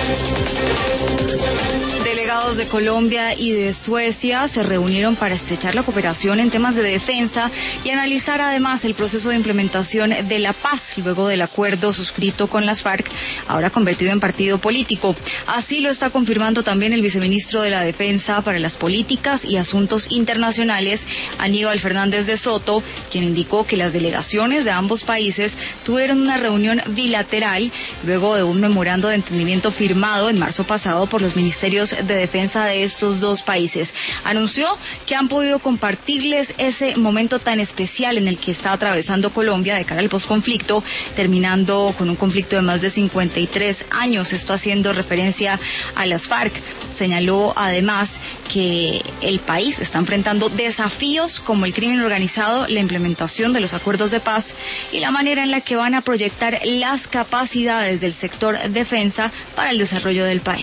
Delegados de Colombia y de Suecia se reunieron para estrechar la cooperación en temas de defensa y analizar además el proceso de implementación de la paz luego del acuerdo suscrito con las FARC, ahora convertido en partido político. Así lo está confirmando también el viceministro de la Defensa para las Políticas y Asuntos Internacionales, Aníbal Fernández de Soto, quien indicó que las delegaciones de ambos países tuvieron una reunión bilateral luego de un memorando de entendimiento firmado en marzo pasado por los ministerios de defensa de estos dos países. Anunció que han podido compartirles ese momento tan especial en el que está atravesando Colombia de cara al posconflicto, terminando con un conflicto de más de 53 años, esto haciendo referencia a las FARC. Señaló además que el país está enfrentando desafíos como el crimen organizado, la implementación de los acuerdos de paz y la manera en la que van a proyectar las capacidades del sector defensa para el desarrollo del país.